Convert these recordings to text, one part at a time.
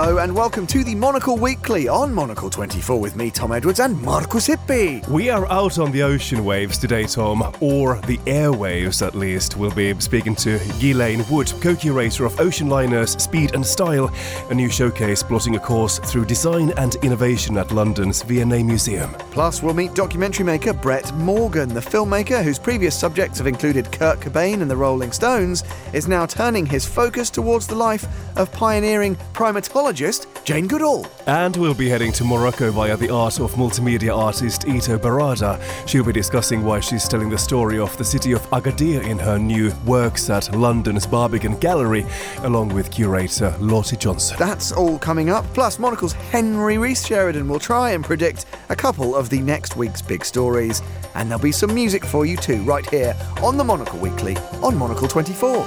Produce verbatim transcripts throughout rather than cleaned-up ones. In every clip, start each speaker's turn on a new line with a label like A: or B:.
A: Hello and welcome to the Monocle Weekly on Monocle twenty-four with me, Tom Edwards, and Marcus Hippie.
B: We are out on the ocean waves today, Tom, or the airwaves at least. We'll be speaking to Ghislaine Wood, co-curator of Ocean Liners Speed and Style, a new showcase plotting a course through design and innovation at London's V and A Museum.
A: Plus, we'll meet documentary maker Brett Morgan, the filmmaker whose previous subjects have included Kurt Cobain and the Rolling Stones, is now turning his focus towards the life of pioneering primatologist Jane Goodall.
B: And we'll be heading to Morocco via the art of multimedia artist Ito Barada. She'll be discussing why she's telling the story of the city of Agadir in her new works at London's Barbican Gallery, along with curator Lottie Johnson.
A: That's all coming up. Plus, Monocle's Henry Rees Sheridan will try and predict a couple of the next week's big stories. And there'll be some music for you too, right here on the Monocle Weekly on Monocle twenty-four.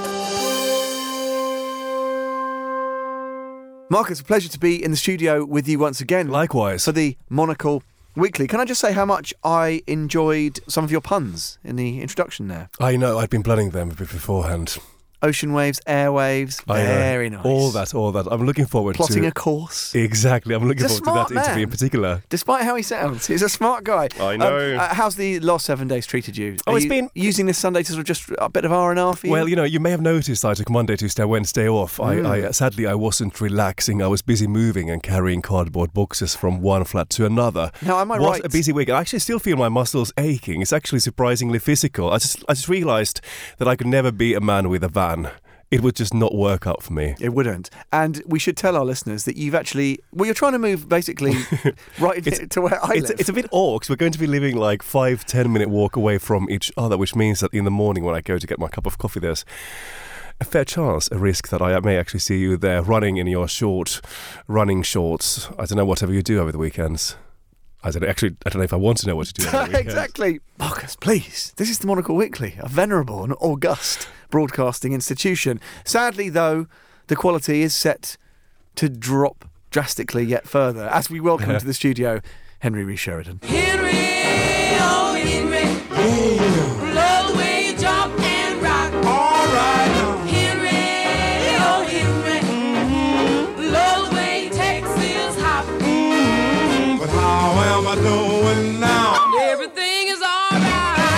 A: Mark, it's a pleasure to be in the studio with you once again.
B: Likewise.
A: For the Monocle Weekly. Can I just say how much I enjoyed some of your puns in the introduction there?
B: I know, I'd been planning them beforehand.
A: Ocean waves, airwaves, very nice.
B: All that, all that. I'm looking forward
A: Plotting
B: to...
A: Plotting a course.
B: Exactly, I'm looking
A: He's
B: forward to that
A: man.
B: interview in particular.
A: Despite how he sounds, he's a smart guy.
B: I know.
A: Um, uh, how's the last seven days treated you?
B: Oh,
A: Are
B: it's
A: you
B: been...
A: using this Sunday to sort of just a bit of R and R for you?
B: Well, you know, you may have noticed I took Monday, Tuesday, Wednesday off. Mm. I, I Sadly, I wasn't relaxing. I was busy moving and carrying cardboard boxes from one flat to another.
A: Now, am I
B: what
A: right?
B: a busy week. I actually still feel my muscles aching. It's actually surprisingly physical. I just, I just realised that I could never be a man with a van. It would just not work out for me.
A: It wouldn't. And we should tell our listeners that you've actually... Well, you're trying to move basically right to where I
B: it's,
A: live.
B: It's a bit odd because we're going to be living like five, ten minute walk away from each other, which means that in the morning when I go to get my cup of coffee, there's a fair chance, a risk that I may actually see you there running in your short running shorts. I don't know, whatever you do over the weekends. I don't know, actually, I don't know if I want to know what you do over the weekends.
A: Exactly. Marcus, please. This is the Monocle Weekly, a venerable and august broadcasting institution. Sadly, though, the quality is set to drop drastically yet further as we welcome to the studio Henry Rees Sheridan.
C: Henry, oh Henry, oh. Love the way you jump and rock. All right. Henry, oh Henry, mm-hmm. Love the way Texas hop. Mm-hmm. But how am I doing now? Everything is all right.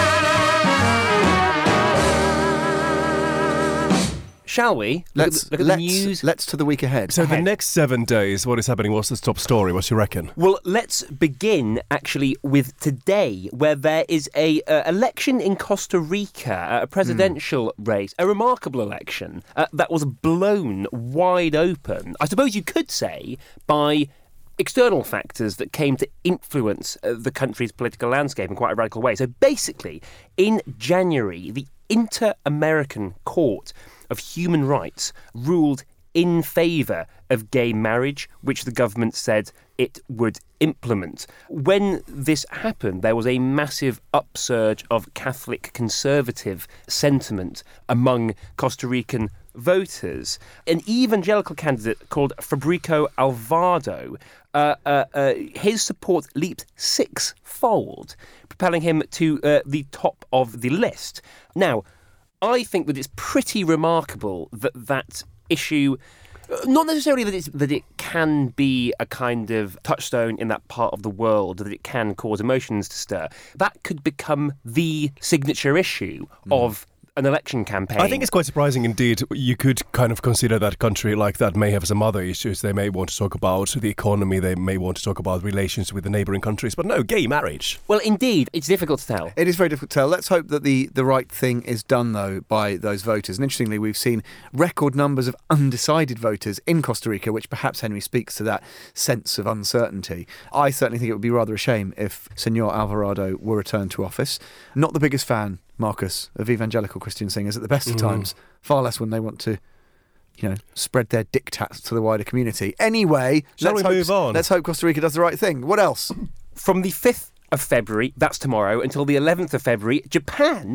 D: Shall we? Look
A: Let's,
D: at, the, look at
A: let's,
D: the news.
A: let's to the week ahead.
B: So
D: ahead.
B: the next seven days, what is happening? What's the top story? What do you reckon?
D: Well, let's begin actually with today, where there is a uh, election in Costa Rica, a presidential mm. race, a remarkable election uh, that was blown wide open, I suppose you could say, by external factors that came to influence uh, the country's political landscape in quite a radical way. So basically, in January, the Inter-American Court of Human Rights ruled in favour of gay marriage, which the government said it would implement. When this happened, there was a massive upsurge of Catholic conservative sentiment among Costa Rican voters. An evangelical candidate called Fabricio Alvarado, uh, uh, uh, his support leaped six-fold, propelling him to uh, the top of the list. Now, I think that it's pretty remarkable that that issue, not necessarily that it's, that it can be a kind of touchstone in that part of the world, that it can cause emotions to stir, that could become the signature issue mm. of an election campaign.
B: I think it's quite surprising indeed. You could kind of consider that a country like that may have some other issues. They may want to talk about the economy, they may want to talk about relations with the neighbouring countries, but no, gay marriage.
D: Well, indeed, it's difficult to tell.
A: It is very difficult to tell. Let's hope that the, the right thing is done, though, by those voters. And interestingly, we've seen record numbers of undecided voters in Costa Rica, which perhaps, Henry, speaks to that sense of uncertainty. I certainly think it would be rather a shame if Senor Alvarado were returned to office. Not the biggest fan, Marcus, of evangelical Christian singers at the best of times. Far less when they want to, you know, spread their diktats to the wider community. Anyway,
B: Shall
A: let's
B: we
A: hope,
B: move on?
A: Let's hope Costa Rica does the right thing. What else?
D: From the fifth of February, that's tomorrow, until the eleventh of February, Japan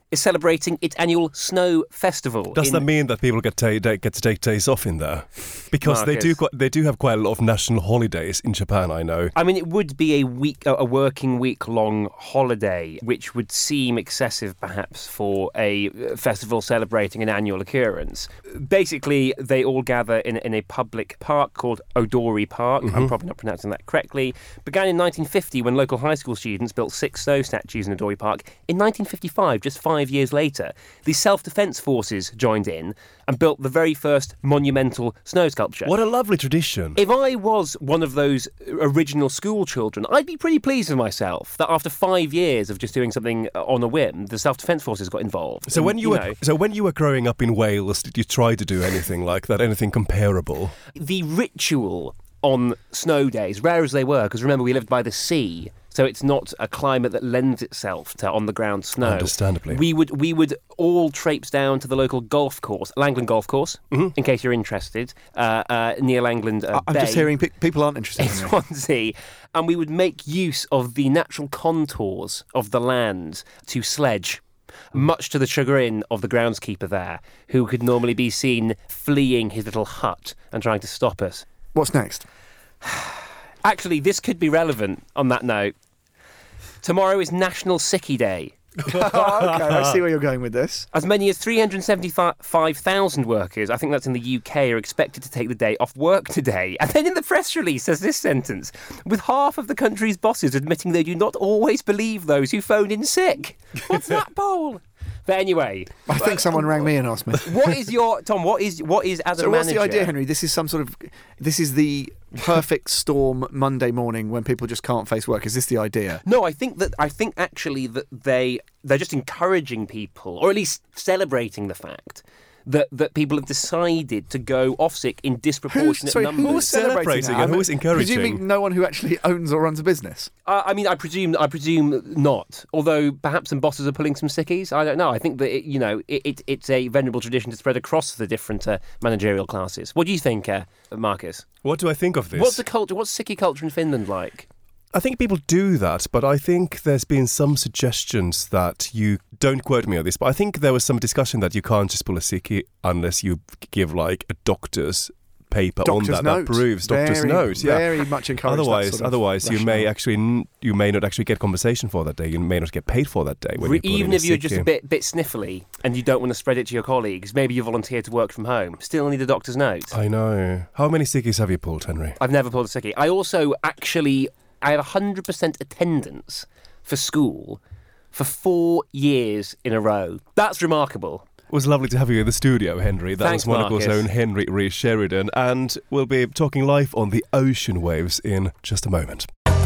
D: is celebrating its annual snow festival.
B: Does
D: in-
B: that mean that people get, ta- get to take days off in there? Because they do
D: Marcus.
B: quite, they do have quite a lot of national holidays in Japan, I know.
D: I mean, it would be a week, a working week-long holiday, which would seem excessive, perhaps, for a festival celebrating an annual occurrence. Basically, they all gather in, in a public park called Odori Park.
B: Mm-hmm.
D: I'm probably not pronouncing that correctly. Began in nineteen fifty when local high school students built six snow statues in Odori Park. In nineteen fifty-five, just five years later, the self-defense forces joined in and built the very first monumental snow sculpture.
B: What a lovely tradition.
D: If I was one of those original school children, I'd be pretty pleased with myself that after five years of just doing something on a whim, the self-defense forces got involved.
B: So
D: And,
B: when you, were
D: know,
B: so when you were growing up in Wales, did you try to do anything like that, anything comparable?
D: the ritual on snow days, rare as they were, because remember we lived by the sea, so it's not a climate that lends itself to on-the-ground snow.
B: Understandably.
D: We would we would all traipse down to the local golf course, Langland Golf Course, in case you're interested, uh, uh, near Langland uh,
A: I'm
D: Bay.
A: just hearing pe- people aren't interested
D: in
A: in this.
D: Swansea, and we would make use of the natural contours of the land to sledge, much to the chagrin of the groundskeeper there, who could normally be seen fleeing his little hut and trying to stop us.
A: What's next?
D: Actually, this could be relevant on that note. Tomorrow is National Sickie Day.
A: Oh, okay, I see where you're going with this.
D: As many as three hundred seventy-five thousand workers, I think that's in the U K, are expected to take the day off work today. And then in the press release says this sentence, with half of the country's bosses admitting they do not always believe those who phone in sick. What's that, Paul? But anyway,
A: I think someone rang me and asked me.
D: what is your, Tom, what is, what is as a
A: So what's
D: manager?
A: the idea, Henry? This is some sort of, this is the perfect storm Monday morning when people just can't face work. Is this the idea?
D: No, I think that I think actually that they they're just encouraging people, or at least celebrating the fact that, that people have decided to go off sick in disproportionate
A: sorry,
D: numbers.
A: who's celebrating
B: Celebrating
A: that?
B: and who's encouraging?
A: Presuming no one who actually owns or runs a business.
D: Uh, I mean, I presume I presume not. Although perhaps some bosses are pulling some sickies. I don't know. I think that it, you know it, it, it's a venerable tradition to spread across the different uh, managerial classes. What do you think, uh, Marcus?
B: What do I think of this?
D: What's the culture? What's sickie culture in Finland like?
B: I think people do that, but I think there's been some suggestions that you don't quote me on this, but I think there was some discussion that you can't just pull a sickie unless you give like a doctor's paper
A: Doctor's
B: on that
A: note.
B: that proves doctor's
A: Very,
B: note. Yeah.
A: Very much encouraged. that
B: Otherwise,
A: sort of
B: otherwise you may
A: rationale.
B: actually n- you may not actually get compensation for that day. You may not get paid for that day. When
D: Re-
B: you put in
D: Even
B: a
D: if you're just a
B: sickie.
D: bit bit sniffly and you don't want to spread it to your colleagues, maybe you volunteer to work from home. Still need a doctor's note.
B: I know. How many sickies have you pulled, Henry?
D: I've never pulled a sickie. I also actually I have one hundred percent attendance for school for four years in a row. That's remarkable.
B: It was lovely to have you in the studio, Henry. That
D: Thanks,
B: was Monocle's
D: Marcus.
B: own Henry Rees Sheridan, and we'll be talking live on the ocean waves in just a moment.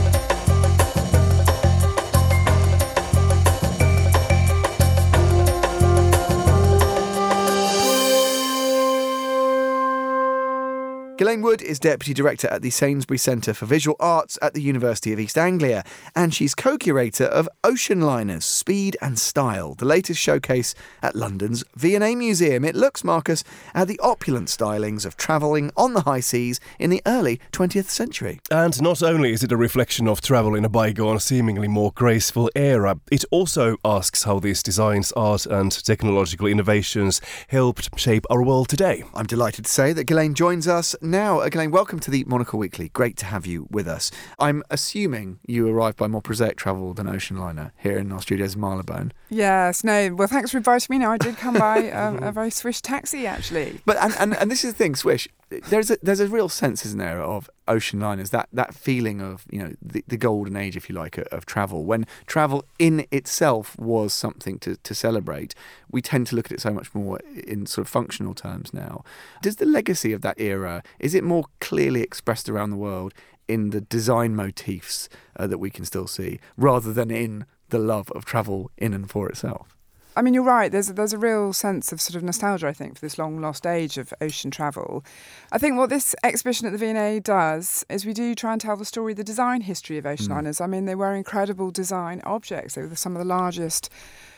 A: Ghislaine Wood is Deputy Director at the Sainsbury Centre for Visual Arts at the University of East Anglia, and she's co-curator of Ocean Liners, Speed and Style, the latest showcase at London's V and A Museum. It looks, Marcus, at the opulent stylings of travelling on the high seas in the early twentieth century.
B: And not only is it a reflection of travel in a bygone, seemingly more graceful era, it also asks how these designs, art and technological innovations helped shape our world today.
A: I'm delighted to say that Ghislaine joins us now. Uh, Ghislaine, welcome to the Monocle Weekly. Great to have you with us. I'm assuming you arrived by more prosaic travel than Ocean Liner here in our studios in Marylebone.
E: Yes, no. Well, thanks for inviting me. No, I did come by a, a very swish taxi, actually.
A: But and, and, and this is the thing, Swish. There's a there's a real sense, isn't there, of ocean liners, that that feeling of, you know, the, the golden age, if you like, of, of travel. When travel in itself was something to, to celebrate, we tend to look at it so much more in sort of functional terms now. Does the legacy of that era, is it more clearly expressed around the world in the design motifs uh, that we can still see, rather than in the love of travel in and for itself?
E: I mean, you're right. There's a, there's a real sense of sort of nostalgia, I think, for this long lost age of ocean travel. I think what this exhibition at the V and A does is we do try and tell the story, the design history of ocean liners. I mean, they were incredible design objects. They were some of the largest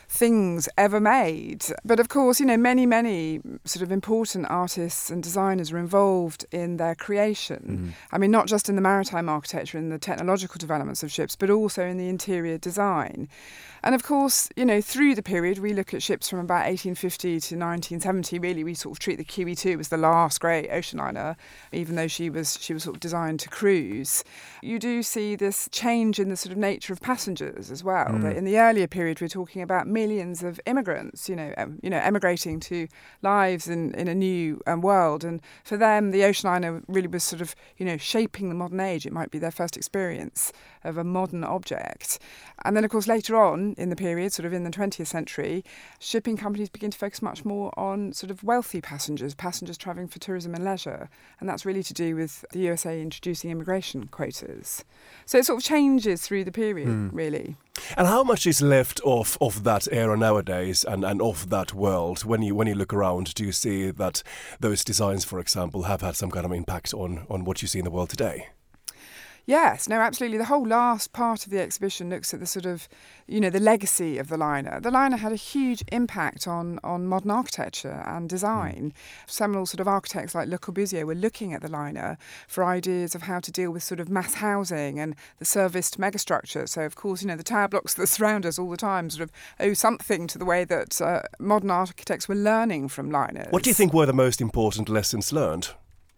E: things ever made. But of course, you know, many, many sort of important artists and designers are involved in their creation. Mm. I mean, not just in the maritime architecture and the technological developments of ships, but also in the interior design. And of course, you know, through the period, we look at ships from about eighteen fifty to nineteen seventy. Really, we sort of treat the Q E two as the last great ocean liner, even though she was she was sort of designed to cruise. You do see this change in the sort of nature of passengers as well. Mm. In the earlier period, we're talking about millions of immigrants, you know, um, you know, emigrating to lives in, in a new um, world. And for them, the ocean liner really was sort of, you know, shaping the modern age. It might be their first experience of a modern object. And then, of course, later on in the period, sort of in the twentieth century, shipping companies begin to focus much more on sort of wealthy passengers, passengers travelling for tourism and leisure. And that's really to do with the U S A introducing immigration quotas. So it sort of changes through the period, mm. really.
B: And how much is left of, of that era nowadays and, and of that world? When you when you look around, do you see that those designs, for example, have had some kind of impact on, on what you see in the world today?
E: Yes, no, absolutely. The whole last part of the exhibition looks at the sort of, you know, the legacy of the liner. The liner had a huge impact on, on modern architecture and design. Mm. Seminal sort of architects like Le Corbusier were looking at the liner for ideas of how to deal with sort of mass housing and the serviced megastructure. So, of course, you know, the tower blocks that surround us all the time sort of owe something to the way that uh, modern architects were learning from liners.
B: What do you think were the most important lessons learned?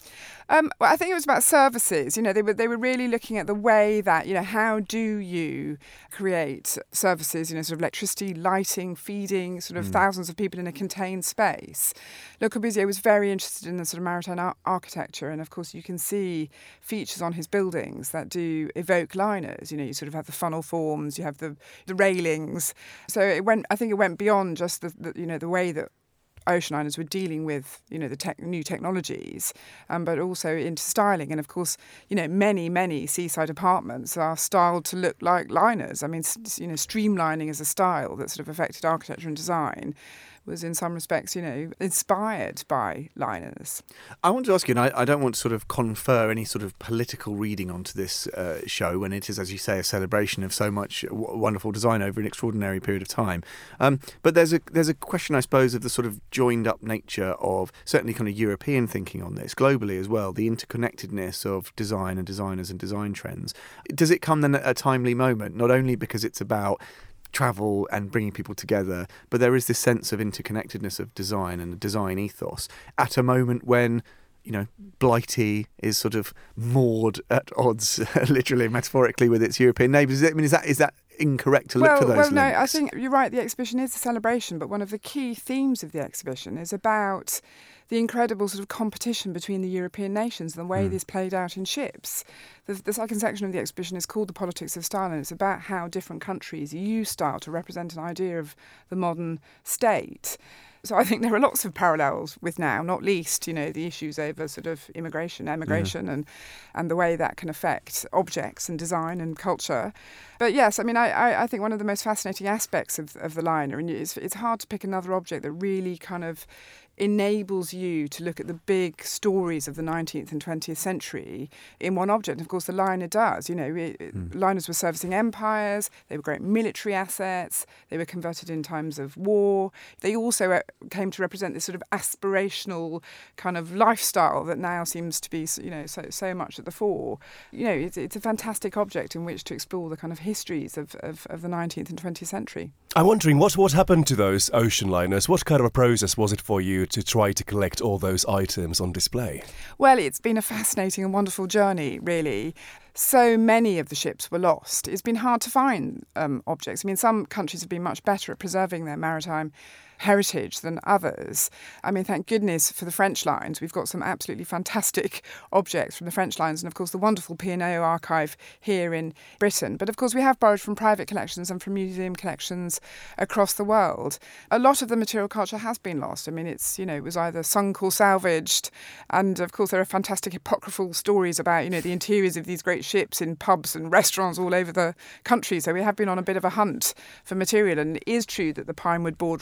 E: Um, well, I think it was about services. You know, they were they were really looking at the way that, you know, how do you create services, you know, sort of electricity, lighting, feeding, sort of mm. thousands of people in a contained space. Le Corbusier was very interested in the sort of maritime ar- architecture. And of course, you can see features on his buildings that do evoke liners. You know, you sort of have the funnel forms, you have the, the railings. So it went, I think it went beyond just the, the you know, the way that ocean liners were dealing with, you know, the tech, new technologies, um, but also into styling. And of course, you know, many, many seaside apartments are styled to look like liners. I mean, you know, streamlining as a style that sort of affected architecture and design was in some respects, you know, inspired by liners.
A: I want to ask you, and I, I don't want to sort of confer any sort of political reading onto this uh, show when it is, as you say, a celebration of so much w- wonderful design over an extraordinary period of time. Um, but there's a there's a question, I suppose, of the sort of joined up nature of certainly kind of European thinking on this, globally as well, the interconnectedness of design and designers and design trends. Does it come then at a timely moment, not only because it's about travel and bringing people together, but there is this sense of interconnectedness of design and the design ethos at a moment when, you know, Blighty is sort of moored at odds, literally and metaphorically, with its European neighbours. I mean, is that is that incorrect to
E: well,
A: look for those
E: well,
A: links?
E: Well, no, I think you're right. The exhibition is a celebration, but one of the key themes of the exhibition is about the incredible sort of competition between the European nations and the way mm. this played out in ships. The, the second section of the exhibition is called The Politics of Style, and it's about how different countries use style to represent an idea of the modern state. So I think there are lots of parallels with now, not least, you know, the issues over sort of immigration, emigration, yeah. and and the way that can affect objects and design and culture. But yes, I mean, I, I, I think one of the most fascinating aspects of, of the liner, and it's, it's hard to pick another object that really kind of enables you to look at the big stories of the nineteenth and twentieth century in one object. And of course, the liner does. You know, it, mm. liners were servicing empires. They were great military assets. They were converted in times of war. They also came to represent this sort of aspirational kind of lifestyle that now seems to be, you know, so so much at the fore. You know, it's, it's a fantastic object in which to explore the kind of histories of, of, of the nineteenth and twentieth century.
B: I'm wondering, what, what happened to those ocean liners? What kind of a process was it for you to try to collect all those items on display?
E: Well, it's been a fascinating and wonderful journey, really. So many of the ships were lost. It's been hard to find um, objects. I mean, some countries have been much better at preserving their maritime heritage than others. I mean, thank goodness for the French lines. We've got some absolutely fantastic objects from the French lines, and of course the wonderful P and O archive here in Britain. But of course we have borrowed from private collections and from museum collections across the world. A lot of the material culture has been lost. I mean, it's, you know, it was either sunk or salvaged, and of course there are fantastic apocryphal stories about, you know, the interiors of these great ships in pubs and restaurants all over the country. So we have been on a bit of a hunt for material, and it is true that the Pinewood Boardroom is made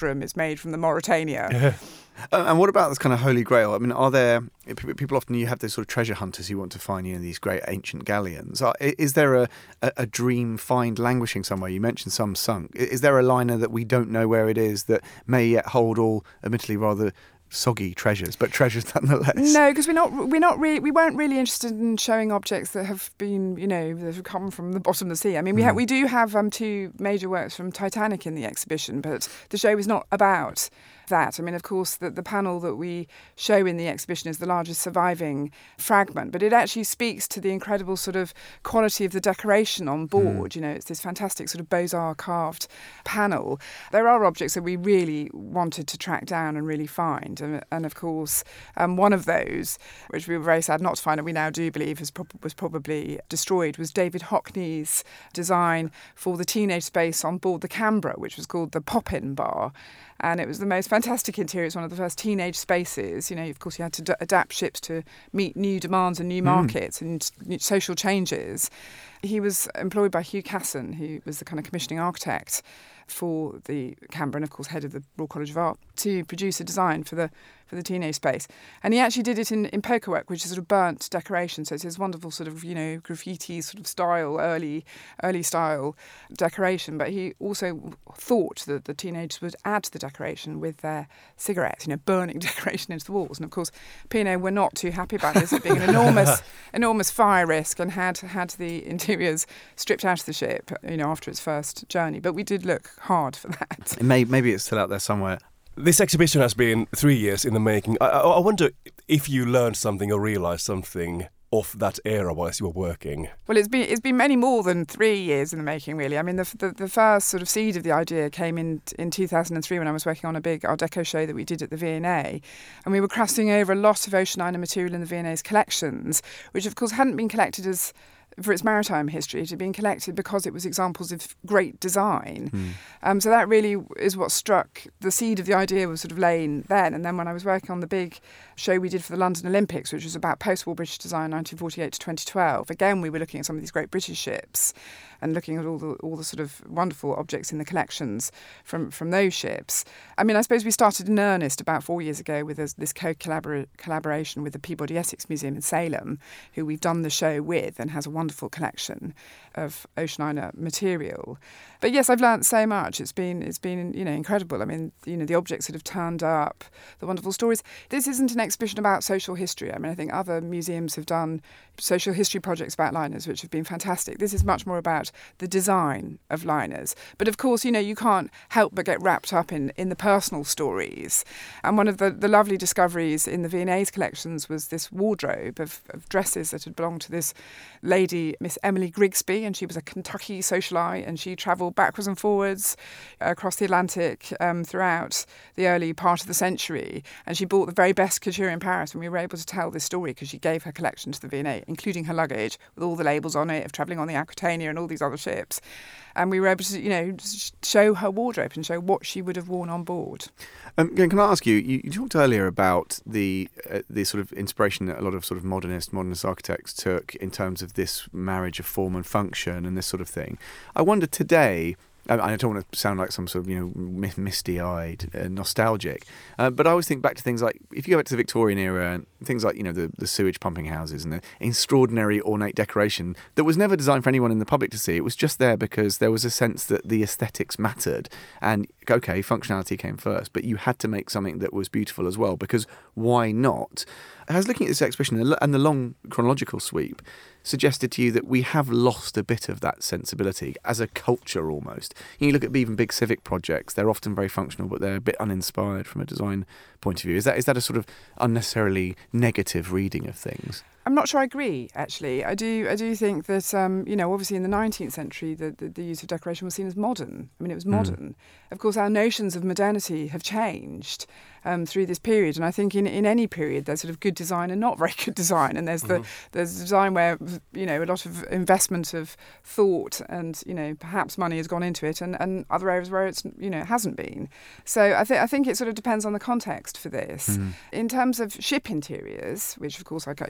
E: made from the Mauritania.
A: Uh, and what about this kind of holy grail? I mean, are there p- people often you have those sort of treasure hunters who want to find, you know, these great ancient galleons? Are, i- is there a, a, a dream find languishing somewhere? You mentioned some sunk. I- Is there a liner that we don't know where it is that may yet hold all, admittedly rather soggy treasures, but treasures nonetheless?
E: No, because we're not we're not really we weren't really interested in showing objects that have been, you know, that have come from the bottom of the sea. I mean, we
A: Mm.
E: ha- we do have um, two major works from Titanic in the exhibition, but the show is not about that. I mean, of course, the, the panel that we show in the exhibition is the largest surviving fragment, but it actually speaks to the incredible sort of quality of the decoration on board. Mm. You know, it's this fantastic sort of Beaux-Arts carved panel. There are objects that we really wanted to track down and really find. And, and of course, um, one of those, which we were very sad not to find, and we now do believe is prob- was probably destroyed, was David Hockney's design for the teenage space on board the Canberra, which was called the Pop-In Bar. And it was the most fantastic interior. It's one of the first teenage spaces. You know, of course, you had to d- adapt ships to meet new demands and new markets mm. and new social changes. He was employed by Hugh Casson, who was the kind of commissioning architect for the Canberra and, of course, head of the Royal College of Art, to produce a design for the for the teenage space. And he actually did it in, in poker work, which is sort of burnt decoration. So it's this wonderful sort of, you know, graffiti sort of style, early early style decoration. But he also thought that the teenagers would add to the decoration with their cigarettes, you know, burning decoration into the walls. And of course, P and O were not too happy about this, it being an enormous enormous fire risk, and had had the interiors stripped out of the ship, you know, after its first journey. But we did look hard for that.
A: May, maybe it's still out there somewhere.
B: This exhibition has been three years in the making. I, I, I wonder if you learned something or realised something of that era whilst you were working.
E: Well, it's been it's been many more than three years in the making, really. I mean, the the, the first sort of seed of the idea came in in two thousand three when I was working on a big Art Deco show that we did at the V and A, and we were crossing over a lot of oceanina material in the V and A's collections, which of course hadn't been collected as for its maritime history. It had been collected because it was examples of great design. Mm. Um, so that really is what struck, the seed of the idea was sort of laying then. And then when I was working on the big show we did for the London Olympics, which was about post-war British design, nineteen forty-eight to twenty twelve, again, we were looking at some of these great British ships and looking at all the all the sort of wonderful objects in the collections from, from those ships. I mean, I suppose we started in earnest about four years ago with this, this co-collaboration collaboration with the Peabody Essex Museum in Salem, who we've done the show with and has a wonderful collection of oceanina material. But yes, I've learnt so much. It's been it's been you know incredible. I mean, you know, the objects that have turned up, the wonderful stories. This isn't an exhibition about social history. I mean, I think other museums have done social history projects about liners, which have been fantastic. This is much more about the design of liners. But of course, you know, you can't help but get wrapped up in, in the personal stories. And one of the, the lovely discoveries in the V and A's collections was this wardrobe of, of dresses that had belonged to this lady, Miss Emily Grigsby, and she was a Kentucky socialite, and she travelled backwards and forwards across the Atlantic um, throughout the early part of the century, and she bought the very best couture in Paris, and we were able to tell this story because she gave her collection to the V and A, including her luggage with all the labels on it of travelling on the Aquitania and all these other ships. And we were able to, you know, show her wardrobe and show what she would have worn on board.
A: Um, can I ask you, you, you talked earlier about the uh, the sort of inspiration that a lot of sort of modernist, modernist architects took in terms of this marriage of form and function and this sort of thing. I wonder today, I don't want to sound like some sort of, you know, misty-eyed, uh, nostalgic, uh, but I always think back to things like, if you go back to the Victorian era, and things like, you know, the, the sewage pumping houses and the extraordinary ornate decoration that was never designed for anyone in the public to see. It was just there because there was a sense that the aesthetics mattered. And, okay, functionality came first, but you had to make something that was beautiful as well, because why not? I was looking at this exhibition, and the long chronological sweep suggested to you that we have lost a bit of that sensibility as a culture almost. You look at even big civic projects, they're often very functional, but they're a bit uninspired from a design point of view. Is that is that a sort of unnecessarily negative reading of things?
E: I'm not sure I agree, actually. I do I do think that, um, you know, obviously in the nineteenth century, the, the, the use of decoration was seen as modern. I mean, it was modern. Mm. Of course, our notions of modernity have changed um, through this period. And I think in, in any period, there's sort of good design and not very good design. And there's mm-hmm. the there's design where, you know, a lot of investment of thought and, you know, perhaps money has gone into it, and, and other areas where it's, you know, it hasn't been. So I, th- I think it sort of depends on the context for this. Mm. In terms of ship interiors, which, of course, I got, you know, in the context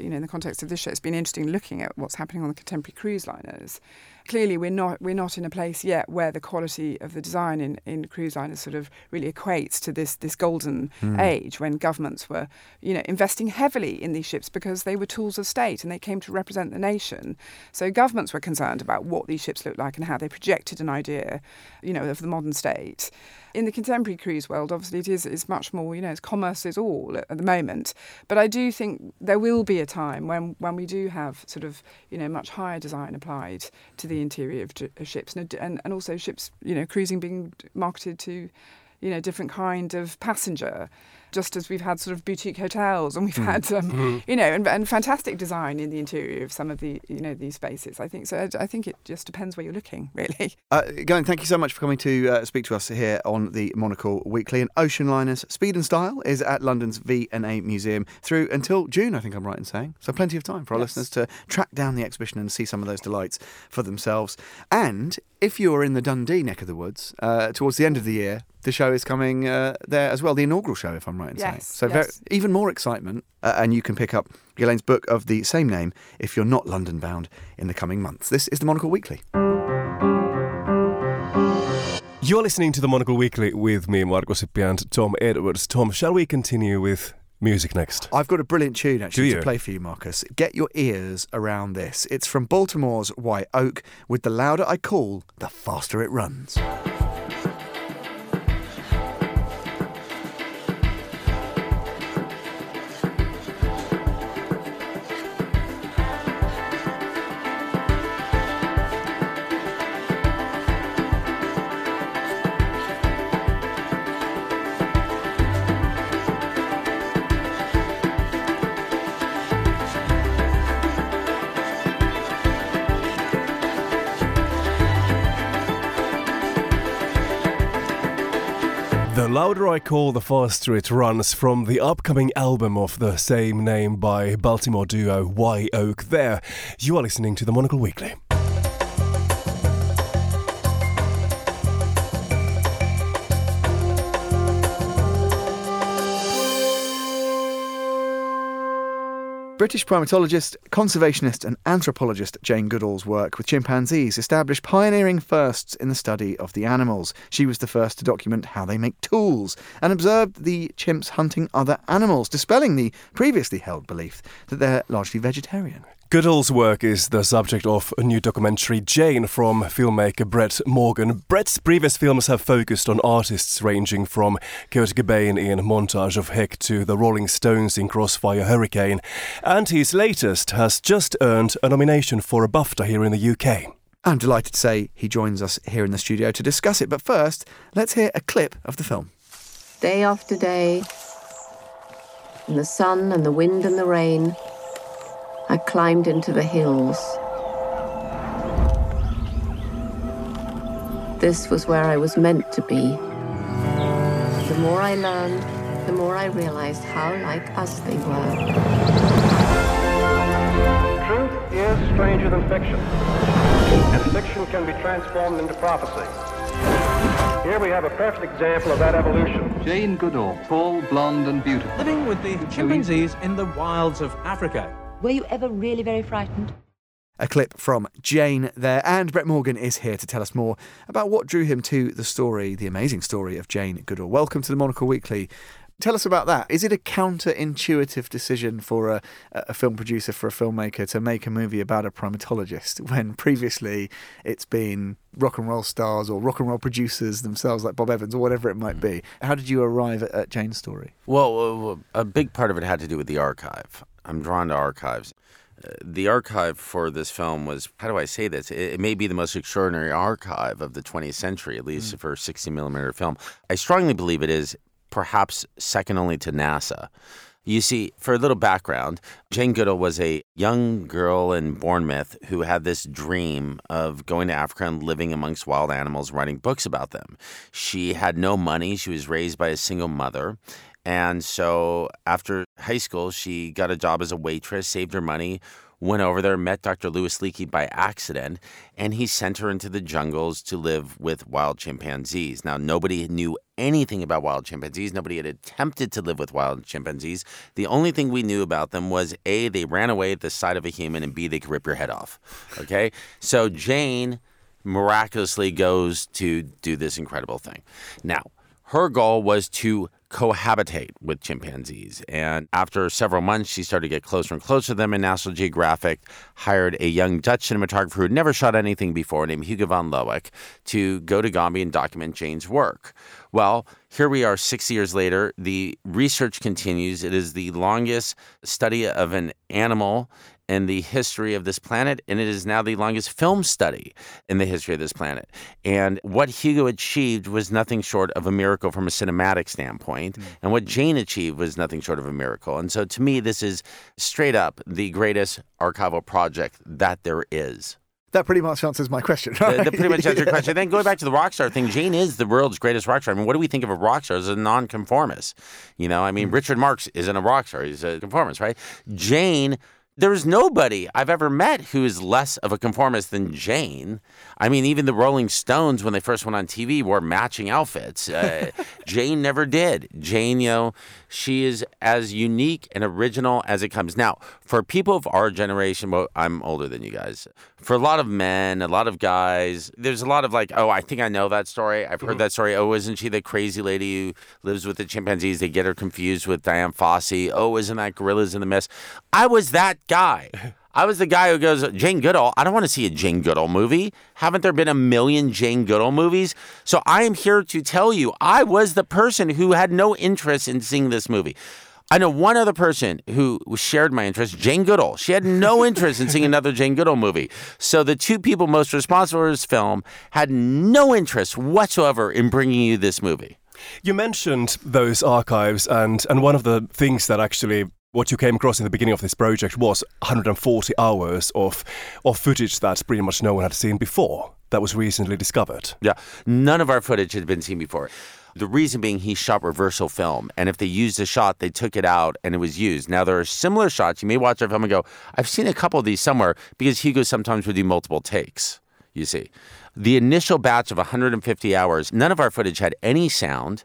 E: context of this show, it's been interesting looking at what's happening on the contemporary cruise liners. Clearly, we're not we're not in a place yet where the quality of the design in, in cruise liners sort of really equates to this this golden mm. age when governments were, you know, investing heavily in these ships because they were tools of state and they came to represent the nation. So governments were concerned about what these ships looked like and how they projected an idea, you know, of the modern state. In the contemporary cruise world, obviously, it is it's much more, you know, it's commerce is all at, at the moment. But I do think there will be a time when, when we do have sort of, you know, much higher design applied to the interior of, of ships and, and and also ships, you know, cruising being marketed to, you know, different kind of passenger. Just as we've had sort of boutique hotels and we've mm. had, um, mm-hmm. you know, and, and fantastic design in the interior of some of the, you know, these spaces. I think so. I, I think it just depends where you're looking, really.
A: Uh, Glenn, thank you so much for coming to uh, speak to us here on the Monocle Weekly. And Ocean Liners Speed and Style is at London's V and A Museum through until June, I think I'm right in saying. So plenty of time for our yes. listeners to track down the exhibition and see some of those delights for themselves. And if you're in the Dundee neck of the woods, uh, towards the end of the year, the show is coming uh, there as well, the inaugural show, if I'm right in
E: yes,
A: saying. So
E: yes.
A: very, even more excitement, uh, and you can pick up Elaine's book of the same name if you're not London-bound in the coming months. This is the Monocle Weekly.
B: You're listening to the Monocle Weekly with me, Marco Sippi, and Tom Edwards. Tom, shall we continue with music next?
A: I've got a brilliant tune, actually, to play for you, Marcus. Get your ears around this. It's from Baltimore's White Oak, with The Louder I Call, the Faster It Runs.
B: The Louder I Call, the Faster It Runs, from the upcoming album of the same name by Baltimore duo White Oak. There, you are listening to the Monocle Weekly.
A: British primatologist, conservationist and anthropologist Jane Goodall's work with chimpanzees established pioneering firsts in the study of the animals. She was the first to document how they make tools and observed the chimps hunting other animals, dispelling the previously held belief that they're largely vegetarian.
B: Goodall's work is the subject of a new documentary, Jane, from filmmaker Brett Morgan. Brett's previous films have focused on artists ranging from Kurt Cobain in Montage of Heck to the Rolling Stones in Crossfire Hurricane, and his latest has just earned a nomination for a BAFTA here in the U K.
A: I'm delighted to say he joins us here in the studio to discuss it, but first, let's hear a clip of the film.
F: Day after day, in the sun and the wind and the rain, I climbed into the hills. This was where I was meant to be. The more I learned, the more I realized how like us they were.
G: Truth is stranger than fiction, and fiction can be transformed into prophecy. Here we have a perfect example of that evolution.
H: Jane Goodall, tall, blonde and beautiful.
I: Living with the chimpanzees in the wilds of Africa.
J: Were you ever really very frightened?
A: A clip from Jane there, and Brett Morgan is here to tell us more about what drew him to the story, the amazing story of Jane Goodall. Welcome to the Monocle Weekly. Tell us about that. Is it a counterintuitive decision for a, a film producer, for a filmmaker, to make a movie about a primatologist when previously it's been rock and roll stars or rock and roll producers themselves like Bob Evans or whatever it might be? How did you arrive at, at Jane's story?
K: Well, a big part of it had to do with the archive. I'm drawn to archives. Uh, the archive for this film was, how do I say this? It, it may be the most extraordinary archive of the twentieth century, at least mm. for a sixty millimeter film. I strongly believe it is perhaps second only to NASA. You see, for a little background, Jane Goodall was a young girl in Bournemouth who had this dream of going to Africa and living amongst wild animals, writing books about them. She had no money. She was raised by a single mother. And so after high school, she got a job as a waitress, saved her money, went over there, met Doctor Louis Leakey by accident, and he sent her into the jungles to live with wild chimpanzees. Now, nobody knew anything about wild chimpanzees. Nobody had attempted to live with wild chimpanzees. The only thing we knew about them was, A, they ran away at the sight of a human, and B, they could rip your head off. Okay? So Jane miraculously goes to do this incredible thing. Now, her goal was to cohabitate with chimpanzees. And after several months, she started to get closer and closer to them, and National Geographic hired a young Dutch cinematographer who had never shot anything before named Hugo van Leeuwenhoek to go to Gombe and document Jane's work. Well, here we are six years later. The research continues. It is the longest study of an animal in the history of this planet, and it is now the longest film study in the history of this planet. And what Hugo achieved was nothing short of a miracle from a cinematic standpoint, mm. and what Jane achieved was nothing short of a miracle. And so to me, this is straight up the greatest archival project that there is.
A: That pretty much answers my question, right?
K: That, that pretty much answers your question. Then going back to the rock star thing, Jane is the world's greatest rock star. I mean, what do we think of a rock star as a nonconformist? You know, I mean, mm. Richard Marx isn't a rock star. He's a conformist, right? Jane... There's nobody I've ever met who is less of a conformist than Jane. I mean, even the Rolling Stones, when they first went on T V, wore matching outfits. Uh, Jane never did. Jane, you know, she is as unique and original as it comes. Now, for people of our generation, well, I'm older than you guys. For a lot of men, a lot of guys, there's a lot of like, oh, I think I know that story. I've heard mm-hmm. that story. Oh, isn't she the crazy lady who lives with the chimpanzees? They get her confused with Diane Fossey. Oh, isn't that Gorillas in the Mist? I was that guy. I was the guy who goes, Jane Goodall, I don't want to see a Jane Goodall movie. Haven't there been a million Jane Goodall movies? So I am here to tell you, I was the person who had no interest in seeing this movie. I know one other person who shared my interest, Jane Goodall. She had no interest in seeing another Jane Goodall movie. So the two people most responsible for this film had no interest whatsoever in bringing you this movie.
B: You mentioned those archives, and, and one of the things that actually... what you came across in the beginning of this project was one hundred forty hours of of footage that pretty much no one had seen before that was recently discovered.
K: Yeah, none of our footage had been seen before. The reason being he shot reversal film, and if they used a shot, they took it out and it was used. Now, there are similar shots. You may watch our film and go, I've seen a couple of these somewhere, because Hugo sometimes would do multiple takes, you see. The initial batch of one hundred fifty hours, none of our footage had any sound,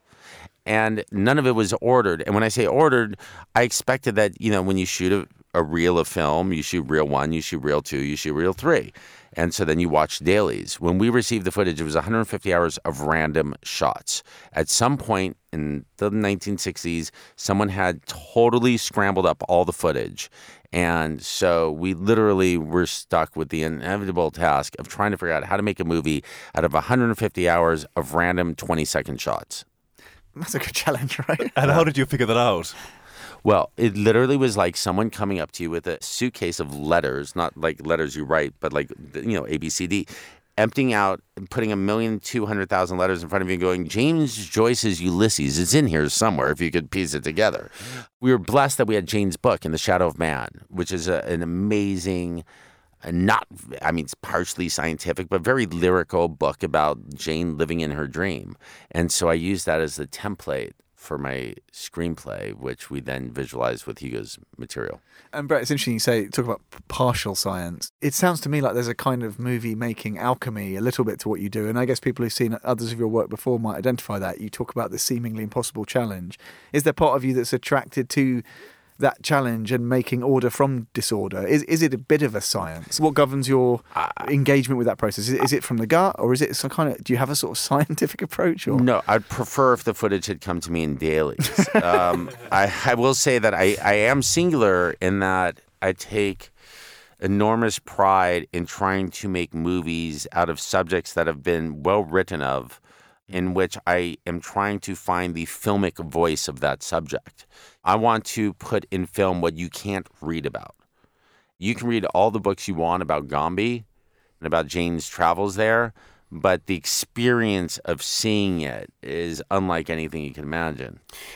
K: and none of it was ordered. And when I say ordered, I expected that, you know, when you shoot a, a reel of film, you shoot reel one, you shoot reel two, you shoot reel three. And so then you watch dailies. When we received the footage, it was one hundred fifty hours of random shots. At some point in the nineteen sixties, someone had totally scrambled up all the footage. And so we literally were stuck with the inevitable task of trying to figure out how to make a movie out of one hundred fifty hours of random twenty-second shots.
A: That's a good challenge, right?
B: And how did you figure that out?
K: Well, it literally was like someone coming up to you with a suitcase of letters, not like letters you write, but like, you know, A, B, C, D, emptying out and putting a million two hundred thousand letters in front of you and going, James Joyce's Ulysses is in here somewhere if you could piece it together. We were blessed that we had Jane's book, In the Shadow of Man, which is a, an amazing... not, I mean, it's partially scientific, but very lyrical book about Jane living in her dream. And so I used that as the template for my screenplay, which we then visualized with Hugo's material.
A: And Brett, it's interesting you say, talk about partial science. It sounds to me like there's a kind of movie-making alchemy a little bit to what you do. And I guess people who've seen others of your work before might identify that. You talk about the seemingly impossible challenge. Is there part of you that's attracted to that challenge and making order from disorder? Is is it a bit of a science? What governs your uh, engagement with that process? Is it, is it from the gut, or is it some kind of, do you have a sort of scientific approach? Or?
K: No, I'd prefer if the footage had come to me in dailies. um, I, I will say that I, I am singular in that I take enormous pride in trying to make movies out of subjects that have been well written of, in which I am trying to find the filmic voice of that subject. I want to put in film what you can't read about. You can read all the books you want about Gombe and about Jane's travels there, but the experience of seeing it is unlike anything you can imagine.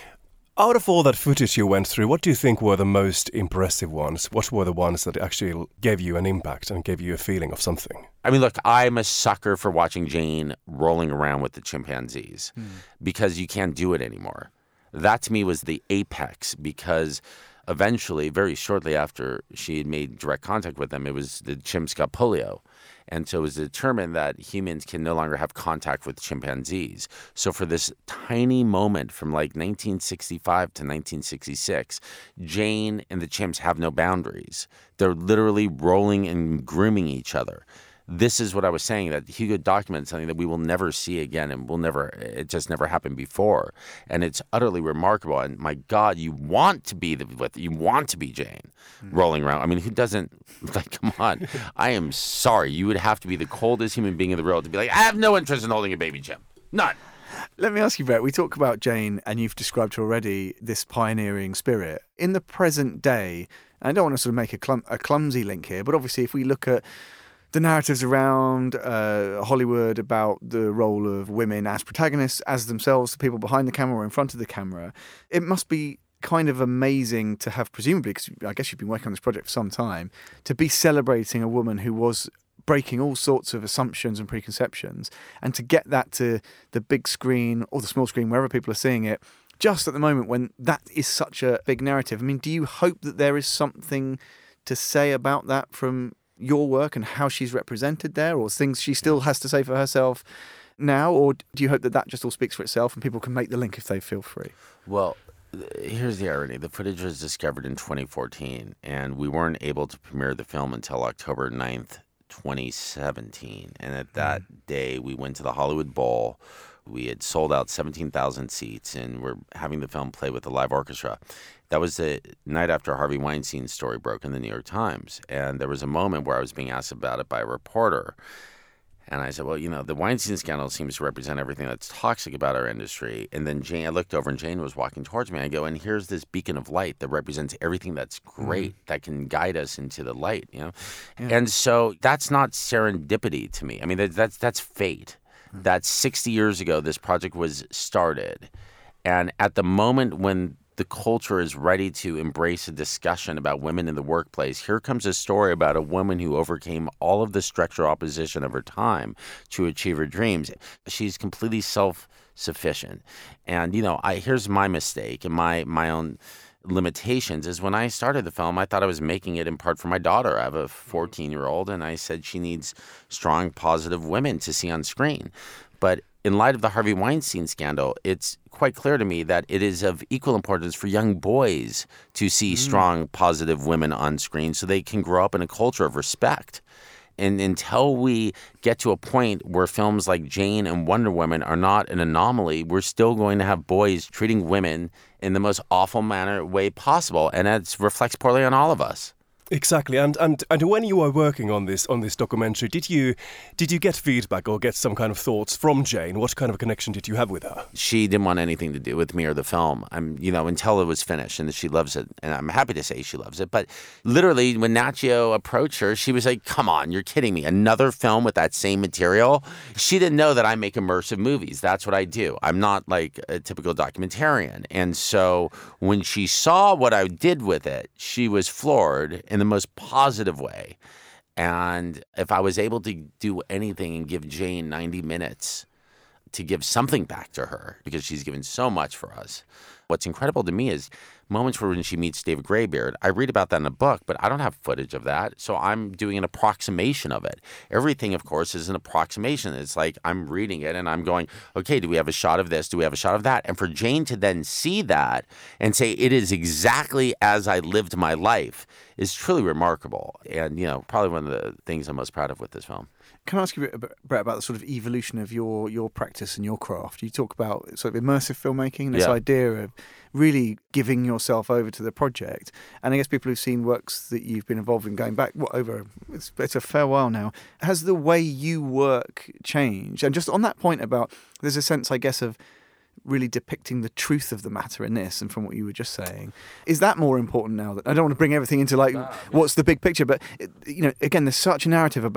B: Out of all that footage you went through, what do you think were the most impressive ones? What were the ones that actually gave you an impact and gave you a feeling of something?
K: I mean, look, I'm a sucker for watching Jane rolling around with the chimpanzees mm. because you can't do it anymore. That to me was the apex, because eventually, very shortly after she had made direct contact with them, it was the chimps got polio. And so it was determined that humans can no longer have contact with chimpanzees. So for this tiny moment from like nineteen sixty-five to nineteen sixty-six, Jane and the chimps have no boundaries. They're literally rolling and grooming each other. This is what I was saying, that Hugo documented something that we will never see again and will never, it just never happened before. And it's utterly remarkable. And my God, you want to be the, with, you want to be Jane mm. rolling around. I mean, who doesn't, like, come on. I am sorry. You would have to be the coldest human being in the world to be like, I have no interest in holding a baby chimp. None.
A: Let me ask you, Brett, we talk about Jane, and you've described already this pioneering spirit. In the present day, and I don't want to sort of make a, clum- a clumsy link here, but obviously if we look at the narratives around uh, Hollywood about the role of women as protagonists, as themselves, the people behind the camera or in front of the camera, it must be kind of amazing to have, presumably, because I guess you've been working on this project for some time, to be celebrating a woman who was breaking all sorts of assumptions and preconceptions, and to get that to the big screen or the small screen, wherever people are seeing it, just at the moment when that is such a big narrative. I mean, do you hope that there is something to say about that from your work and how she's represented there, or things she still has to say for herself now, or do you hope that that just all speaks for itself and people can make the link if they feel free?
K: Well, here's the irony. The footage was discovered in twenty fourteen, and we weren't able to premiere the film until October ninth, twenty seventeen. And at that mm. day, we went to the Hollywood Bowl. We had sold out seventeen thousand seats, and we're having the film play with a live orchestra. That was the night after Harvey Weinstein's story broke in the New York Times. And there was a moment where I was being asked about it by a reporter. And I said, well, you know, the Weinstein scandal seems to represent everything that's toxic about our industry. And then Jane, I looked over and Jane was walking towards me. I go, and here's this beacon of light that represents everything that's great, mm. that can guide us into the light, you know? Yeah. And so that's not serendipity to me. I mean, that, that's that's fate. Mm. That sixty years ago, this project was started. And at the moment when the culture is ready to embrace a discussion about women in the workplace, here comes a story about a woman who overcame all of the structural opposition of her time to achieve her dreams. She's completely self-sufficient. And, you know, I here's my mistake and my, my own limitations is when I started the film, I thought I was making it in part for my daughter. I have a fourteen-year-old, and I said she needs strong, positive women to see on screen. But in light of the Harvey Weinstein scandal, it's quite clear to me that it is of equal importance for young boys to see mm. strong, positive women on screen so they can grow up in a culture of respect. And until we get to a point where films like Jane and Wonder Woman are not an anomaly, we're still going to have boys treating women in the most awful manner way possible. And that reflects poorly on all of us.
B: Exactly, and, and and when you were working on this on this documentary, did you did you get feedback or get some kind of thoughts from Jane? What kind of a connection did you have with her?
K: She didn't want anything to do with me or the film. I'm, you know, until it was finished, and she loves it, and I'm happy to say she loves it. But literally, when Nat Geo approached her, she was like, "Come on, you're kidding me! Another film with that same material?" She didn't know that I make immersive movies. That's what I do. I'm not like a typical documentarian, and so when she saw what I did with it, she was floored in the most positive way. And if I was able to do anything and give Jane ninety minutes to give something back to her, because she's given so much for us, what's incredible to me is moments where when she meets David Graybeard. I read about that in a book, but I don't have footage of that. So I'm doing an approximation of it. Everything, of course, is an approximation. It's like I'm reading it and I'm going, okay, do we have a shot of this? Do we have a shot of that? And for Jane to then see that and say it is exactly as I lived my life is truly remarkable. And, you know, probably one of the things I'm most proud of with this film.
A: Can I ask you, Brett, about the sort of evolution of your your practice and your craft? You talk about sort of immersive filmmaking, this
K: yeah.
A: idea of really giving yourself over to the project. And I guess people who've seen works that you've been involved in going back, what, over, it's, it's a fair while now. Has the way you work changed? And just on that point about, there's a sense, I guess, of really depicting the truth of the matter in this, and from what you were just saying, is that more important now? That I don't want to bring everything into like, what's the big picture, but, you know, again, there's such a narrative about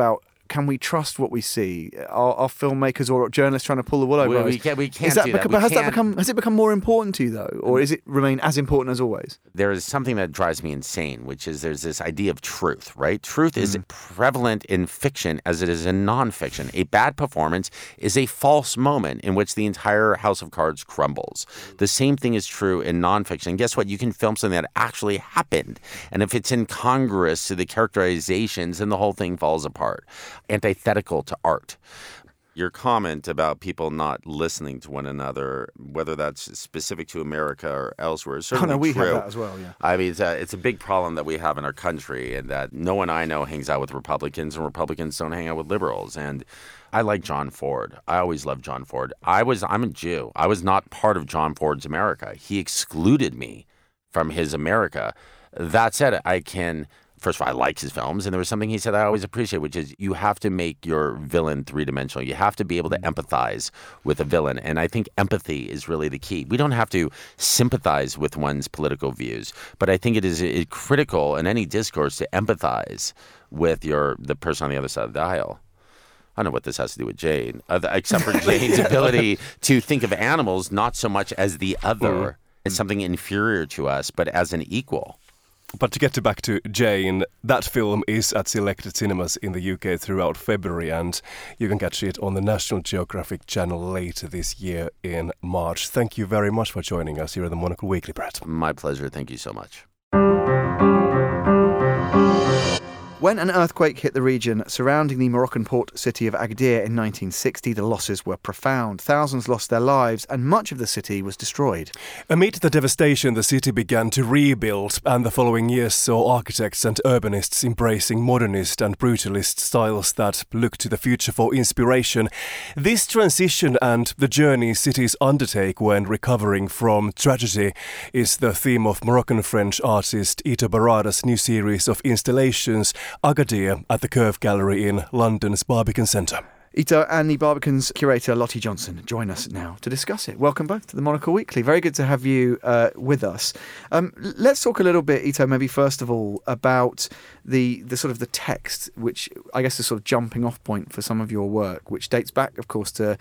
A: can we trust what we see? Are, are filmmakers or journalists trying to pull the wool over
K: We-
A: our
K: we
A: eyes?
K: can't- we can't
A: Is that
K: do that.
A: become-
K: We
A: has that
K: can't-
A: become has it become more important to you though, or is it remain as important as always?
K: There is something that drives me insane, which is there's this idea of truth, right? Truth is
A: Mm.
K: prevalent in fiction as it is in nonfiction. A bad performance is a false moment in which the entire house of cards crumbles. The same thing is true in nonfiction. And guess what? You can film something that actually happened. And if it's incongruous to the characterizations, then the whole thing falls apart. Antithetical to art. Your comment about people not listening to one another, whether that's specific to America or elsewhere, is
A: Oh,
K: certainly
A: no, we
K: true.
A: have that as well, yeah.
K: I mean, it's a, it's a big problem that we have in our country, and that no one I know hangs out with Republicans, and Republicans don't hang out with liberals. And I like John Ford. I always loved John Ford. I was, I'm a Jew. I was not part of John Ford's America. He excluded me from his America. That said, I can... First of all, I like his films, and there was something he said I always appreciate, which is you have to make your villain three-dimensional. You have to be able to empathize with a villain, and I think empathy is really the key. We don't have to sympathize with one's political views, but I think it is uh, critical in any discourse to empathize with your the person on the other side of the aisle. I don't know what this has to do with Jane, uh, except for Jane's ability to think of animals not so much as the other, as something inferior to us, but as an equal.
B: But to get to back to Jane, that film is at selected cinemas in the U K throughout February, and you can catch it on the National Geographic Channel later this year in March. Thank you very much for joining us here at the Monocle Weekly, Brett.
K: My pleasure. Thank you so much.
A: When an earthquake hit the region surrounding the Moroccan port city of Agadir in nineteen sixty, the losses were profound. Thousands lost their lives and much of the city was destroyed.
B: Amid the devastation, the city began to rebuild, and the following years saw architects and urbanists embracing modernist and brutalist styles that look to the future for inspiration. This transition and the journey cities undertake when recovering from tragedy is the theme of Moroccan-French artist Ito Barada's new series of installations, Agadir, at the Curve Gallery in London's Barbican Centre.
A: Ito and the Barbican's curator Lottie Johnson join us now to discuss it. Welcome both to the Monocle Weekly. Very good to have you uh, with us. Um, let's talk a little bit, Ito, maybe first of all, about the the sort of the text, which I guess is sort of jumping off point for some of your work, which dates back, of course, to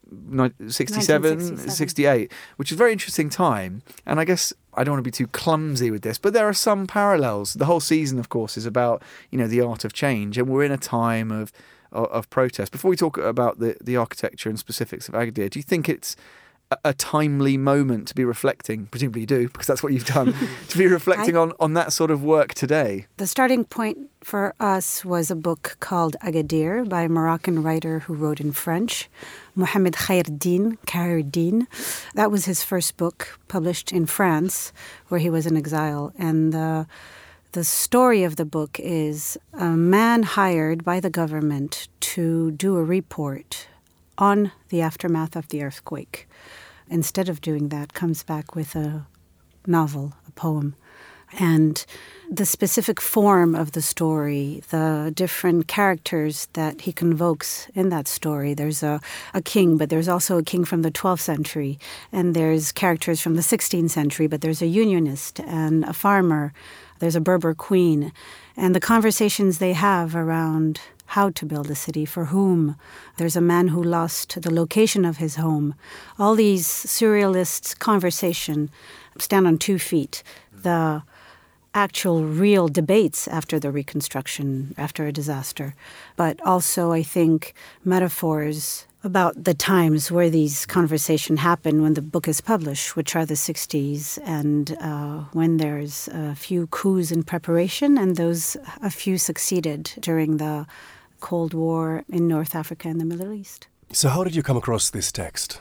A: sixty-seven, sixty-eight, which is a very interesting time. And I guess I don't want to be too clumsy with this, but there are some parallels. The whole season, of course, is about, you know, the art of change, and we're in a time of of, of protest. Before we talk about the, the architecture and specifics of Agadir, do you think it's a, a timely moment to be reflecting, presumably you do, because that's what you've done, to be reflecting
L: I,
A: on, on that sort of work today?
L: The starting point for us was a book called Agadir by a Moroccan writer who wrote in French, Mohamed Khaireddine, Khaireddine. That was his first book, published in France, where he was in exile. And the, the story of the book is a man hired by the government to do a report on the aftermath of the earthquake. Instead of doing that, comes back with a novel, a poem. And the specific form of the story, the different characters that he convokes in that story. There's a, a king, but there's also a king from the twelfth century. And there's characters from the sixteenth century, but there's a unionist and a farmer. There's a Berber queen. And the conversations they have around how to build a city, for whom. There's a man who lost the location of his home. All these surrealist conversation stand on two feet. The actual real debates after the reconstruction, after a disaster, but also, I think, metaphors about the times where these conversations happen when the book is published, which are the sixties, and uh, when there's a few coups in preparation, and those a few succeeded during the Cold War in North Africa and the Middle East.
B: So how did you come across this text?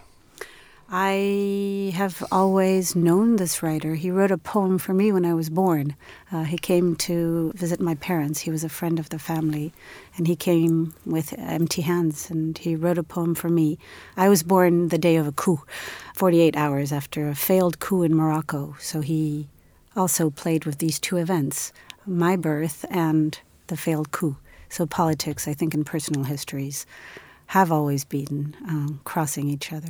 L: I have always known this writer. He wrote a poem for me when I was born. Uh, he came to visit my parents. He was a friend of the family, and he came with empty hands, and he wrote a poem for me. I was born the day of a coup, forty-eight hours after a failed coup in Morocco. So he also played with these two events, my birth and the failed coup. So politics, I think, and personal histories have always been um, crossing each other.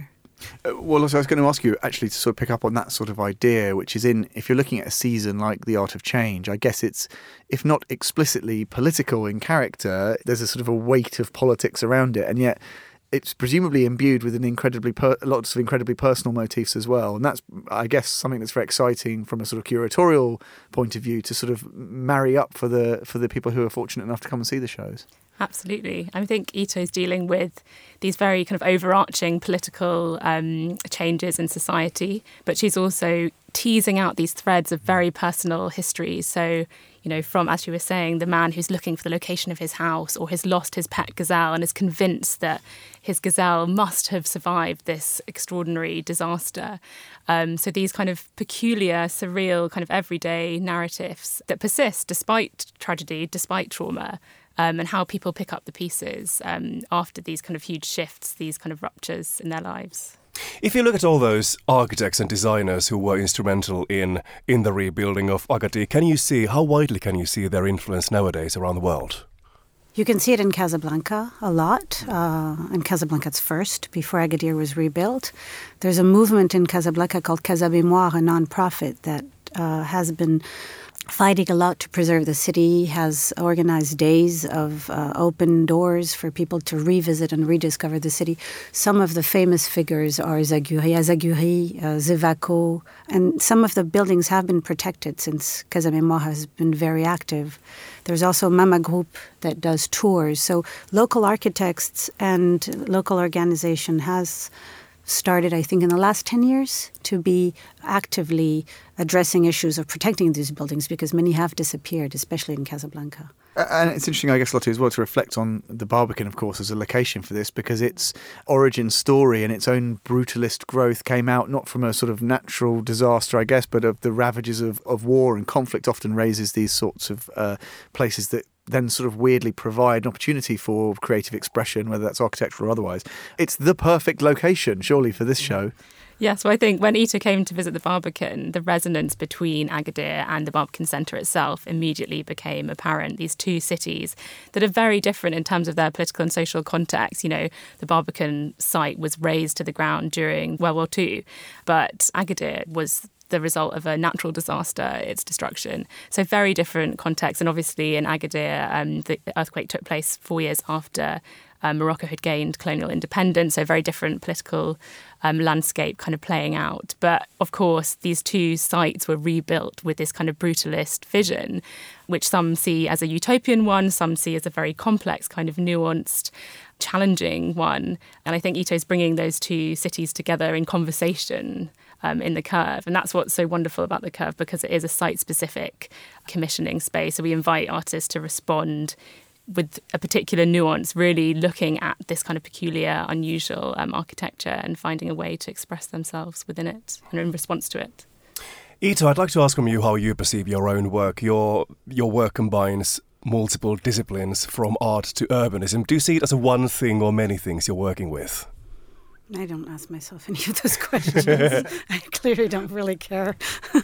A: Uh, well, also, I was going to ask you actually to sort of pick up on that sort of idea, which is in, if you're looking at a season like The Art of Change, I guess it's, if not explicitly political in character, there's a sort of a weight of politics around it, and yet it's presumably imbued with an incredibly per- lots of incredibly personal motifs as well. And that's, I guess, something that's very exciting from a sort of curatorial point of view to sort of marry up for the for the people who are fortunate enough to come and see the shows.
M: Absolutely. I think Ito's dealing with these very kind of overarching political um, changes in society, but she's also teasing out these threads of very personal histories. So, you know, from, as you were saying, the man who's looking for the location of his house or has lost his pet gazelle and is convinced that his gazelle must have survived this extraordinary disaster. Um, so these kind of peculiar, surreal, kind of everyday narratives that persist despite tragedy, despite trauma, um, and how people pick up the pieces um, after these kind of huge shifts, these kind of ruptures in their lives.
B: If you look at all those architects and designers who were instrumental in, in the rebuilding of Agadir, can you see, how widely can you see their influence nowadays around the world?
L: You can see it in Casablanca a lot, uh, and Casablanca's first, before Agadir was rebuilt. There's a movement in Casablanca called Casa Mémoire, a non-profit that uh, has been fighting a lot to preserve the city, has organized days of uh, open doors for people to revisit and rediscover the city. Some of the famous figures are Zaguri, Azaguri, uh, Zevako, and some of the buildings have been protected since Casa Mémoire has been very active. There's also Mama Group that does tours. So local architects and local organization has started, I think, in the last ten years to be actively addressing issues of protecting these buildings because many have disappeared, especially in Casablanca.
A: And it's interesting, I guess, Lottie, as well, to reflect on the Barbican, of course, as a location for this, because its origin story and its own brutalist growth came out not from a sort of natural disaster, I guess, but of the ravages of, of war, and conflict often raises these sorts of uh, places that then sort of weirdly provide an opportunity for creative expression, whether that's architectural or otherwise. It's the perfect location, surely, for this show.
M: Yeah, so I think when Ito came to visit the Barbican, the resonance between Agadir and the Barbican Centre itself immediately became apparent. These two cities that are very different in terms of their political and social context. You know, the Barbican site was razed to the ground during World War Two, but Agadir was the result of a natural disaster, its destruction. So very different context. And obviously in Agadir, um, the earthquake took place four years after um, Morocco had gained colonial independence. So very different political um, landscape kind of playing out. But of course, these two sites were rebuilt with this kind of brutalist vision, which some see as a utopian one, some see as a very complex, kind of nuanced, challenging one. And I think Ito's bringing those two cities together in conversation Um, in the Curve. And that's what's so wonderful about the Curve, because it is a site-specific commissioning space. So we invite artists to respond with a particular nuance, really looking at this kind of peculiar, unusual um, architecture and finding a way to express themselves within it and in response to it.
B: Ito, I'd like to ask from you how you perceive your own work. Your, your work combines multiple disciplines from art to urbanism. Do you see it as a one thing or many things you're working with?
L: I don't ask myself any of those questions. I clearly don't really care.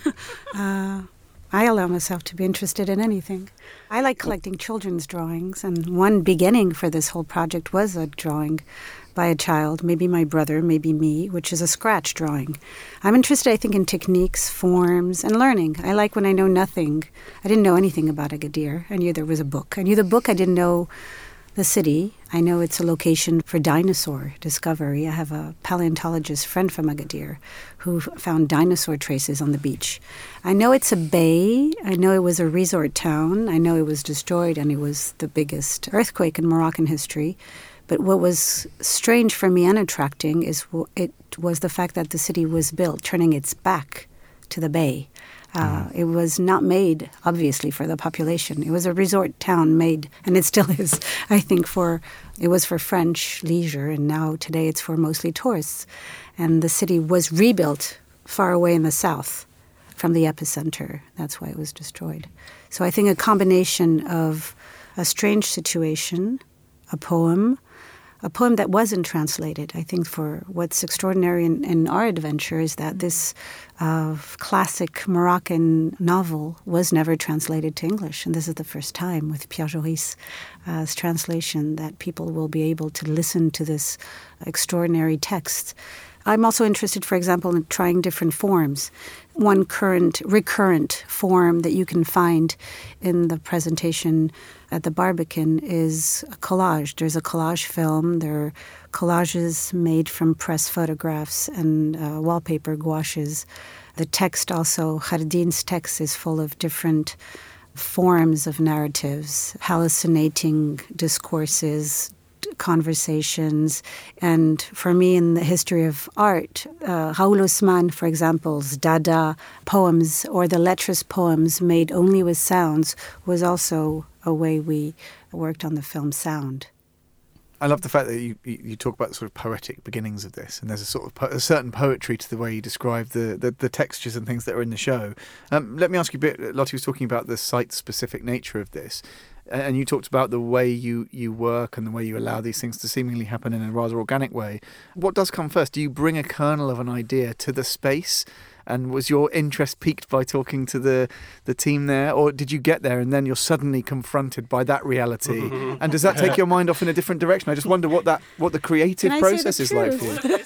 L: uh, I allow myself to be interested in anything. I like collecting children's drawings, and one beginning for this whole project was a drawing by a child, maybe my brother, maybe me, which is a scratch drawing. I'm interested, I think, in techniques, forms, and learning. I like when I know nothing. I didn't know anything about Agadir. I knew there was a book. I knew the book. I didn't know the city. I know it's a location for dinosaur discovery. I have a paleontologist friend from Agadir who found dinosaur traces on the beach. I know it's a bay. I know it was a resort town. I know it was destroyed and it was the biggest earthquake in Moroccan history. But what was strange for me and attracting is it was the fact that the city was built, turning its back to the bay. Uh, it was not made, obviously, for the population. It was a resort town made, and it still is, I think, for, it was for French leisure, and now today it's for mostly tourists. And the city was rebuilt far away in the south from the epicenter. That's why it was destroyed. So I think a combination of a strange situation, a poem, a poem that wasn't translated. I think for what's extraordinary in, in our adventure is that this uh, classic Moroccan novel was never translated to English. And this is the first time with Pierre Joris's uh, translation that people will be able to listen to this extraordinary text. I'm also interested, for example, in trying different forms. One current, recurrent form that you can find in the presentation at the Barbican is a collage. There's a collage film. There are collages made from press photographs and uh, wallpaper gouaches. The text also, Khaireddin's text is full of different forms of narratives, hallucinating discourses, conversations. And for me, in the history of art, uh, Raoul Osman, for example's Dada poems or the Lettres poems made only with sounds was also a way we worked on the film sound.
A: I love the fact that you, you, you talk about the sort of poetic beginnings of this, and there's a sort of po- a certain poetry to the way you describe the, the, the textures and things that are in the show. Um, let me ask you a bit, Lottie was talking about the site-specific nature of this, and you talked about the way you, you work and the way you allow these things to seemingly happen in a rather organic way. What does come first? Do you bring a kernel of an idea to the space? And was your interest piqued by talking to the, the team there? Or did you get there and then you're suddenly confronted by that reality? And does that take your mind off in a different direction? I just wonder what that what the creative process is like for you.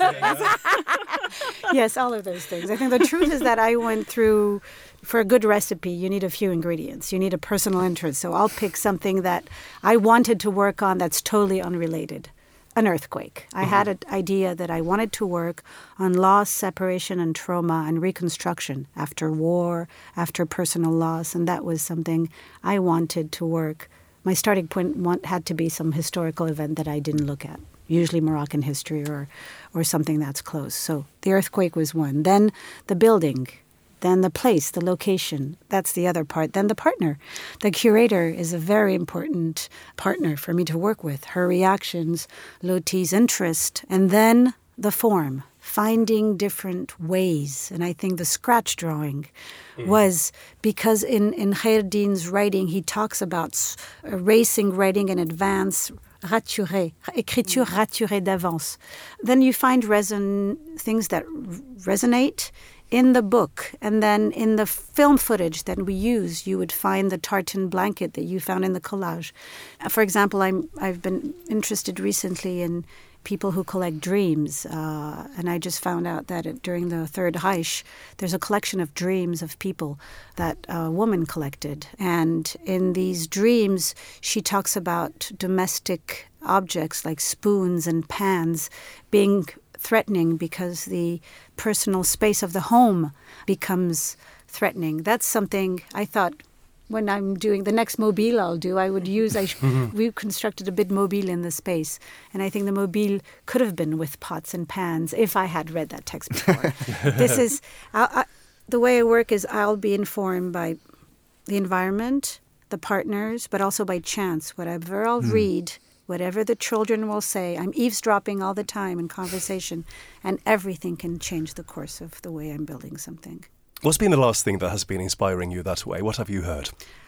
L: Yes, all of those things. I think the truth is that I went through, for a good recipe, you need a few ingredients. You need a personal interest. So I'll pick something that I wanted to work on that's totally unrelated. An earthquake. I had an idea that I wanted to work on loss, separation, and trauma and reconstruction after war, after personal loss, and that was something I wanted to work. My starting point want, had to be some historical event that I didn't look at, usually Moroccan history or, or something that's close. So the earthquake was one. Then the building. Then the place, the location, that's the other part. Then the partner. The curator is a very important partner for me to work with. Her reactions, Lottie's interest, and then the form, finding different ways. And I think the scratch drawing mm. was because in, in Khaireddin's writing, he talks about erasing writing in advance, raturé, écriture raturée d'avance. Then you find reson- things that resonate in the book, and then in the film footage that we use, you would find the tartan blanket that you found in the collage. For example, I'm, I've been interested recently in people who collect dreams, uh, and I just found out that it, during the Third Reich, there's a collection of dreams of people that a woman collected. And in these dreams, she talks about domestic objects like spoons and pans being threatening because the personal space of the home becomes threatening. That's something I thought when I'm doing the next mobile I'll do, I would use, I we constructed a bit mobile in the space. And I think the mobile could have been with pots and pans if I had read that text before. This is, I, I, the way I work is I'll be informed by the environment, the partners, but also by chance. Whatever I'll mm. read, whatever the children will say, I'm eavesdropping all the time in conversation, and everything can change the course of the way I'm building something.
B: What's been the last thing that has been inspiring you that way? What have you heard?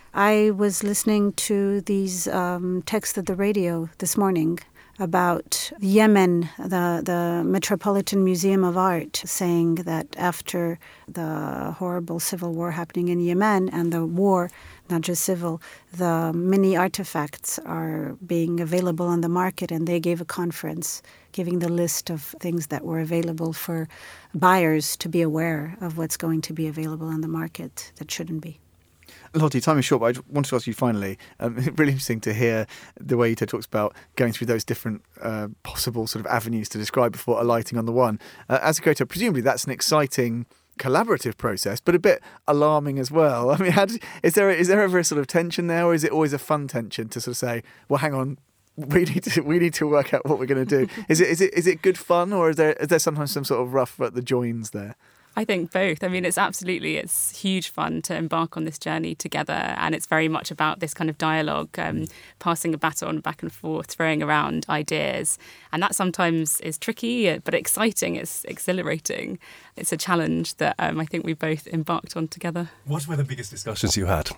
L: I was listening to these um, texts at the radio this morning about Yemen, the, the Metropolitan Museum of Art, saying that after the horrible civil war happening in Yemen and the war, not just civil, the many artifacts are being available on the market, and they gave a conference giving the list of things that were available for buyers to be aware of what's going to be available on the market that shouldn't be.
A: Lottie, time is short, but I just wanted to ask you finally, um, really interesting to hear the way Ito talks about going through those different uh, possible sort of avenues to describe before alighting on the one. Uh, as a creator, presumably that's an exciting collaborative process, but a bit alarming as well. I mean, how did, is there is there ever a sort of tension there, or is it always a fun tension to sort of say, well, hang on, we need to we need to work out what we're going to do? Is it is it is it good fun, or is there is there sometimes some sort of rough at the joins there?
M: I think both. I mean, it's absolutely, it's huge fun to embark on this journey together. And it's very much about this kind of dialogue, um, passing a baton back and forth, throwing around ideas. And that sometimes is tricky, but exciting. It's exhilarating. It's a challenge that um, I think we both embarked on together.
B: What were the biggest discussions you had?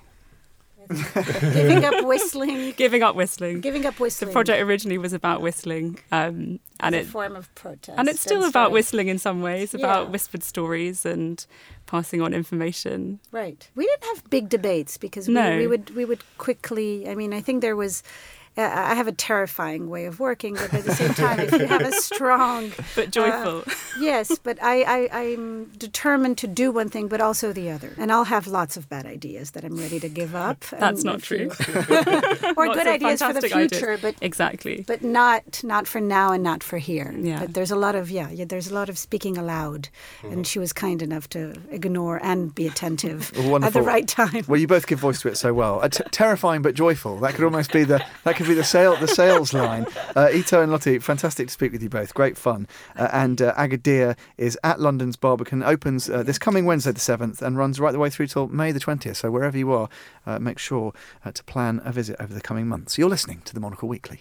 L: Giving up whistling.
M: Giving up whistling.
L: Giving up whistling.
M: The project originally was about whistling. Um, and
L: it's
M: it,
L: a form of protest.
M: And it's still
L: That's
M: about
L: right.
M: whistling in some ways, about
L: Yeah.
M: whispered stories and passing on information.
L: Right. We didn't have big debates because we,
M: No.
L: we would we would quickly, I mean, I think there was uh, I have a terrifying way of working, but at the same time, if you have a strong...
M: But joyful.
L: Uh, yes, but I, I, I'm determined to do one thing, but also the other. And I'll have lots of bad ideas that I'm ready to give up.
M: That's
L: and
M: not true.
L: Or good ideas for the future,
M: ideas.
L: but
M: exactly.
L: But not not for now and not for here.
M: Yeah.
L: But there's a lot of yeah, yeah there's a lot of speaking aloud, mm-hmm. and she was kind enough to ignore and be attentive at the right time.
A: Well, you both give voice to it so well. Uh, t- terrifying but joyful. That could almost be the that could be the sale the sales line. Uh, Ito and Lottie, fantastic to speak with you both. Great fun. Uh, and uh, Agadir is at London's Barbican. Opens uh, this coming Wednesday the seventh and runs right the way through till May the twentieth. So wherever you are, uh, make sure uh, to plan a visit over the coming months. You're listening to the Monocle Weekly.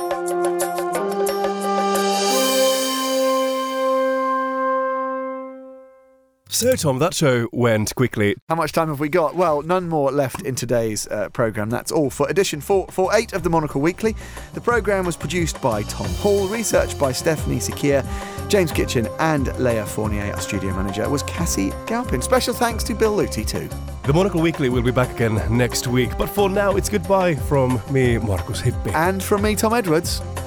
B: So, Tom, that show went quickly.
A: How much time have we got? Well, none more left in today's uh, programme. That's all for edition four forty-eight of the Monocle Weekly. The programme was produced by Tom Hall, researched by Stephanie Sakir, James Kitchen and Leah Fournier. Our studio manager was Cassie Galpin. Special thanks to Bill Luty too.
B: The Monocle Weekly will be back again next week, but for now it's goodbye from me, Markus Hippi.
A: And from me, Tom Edwards.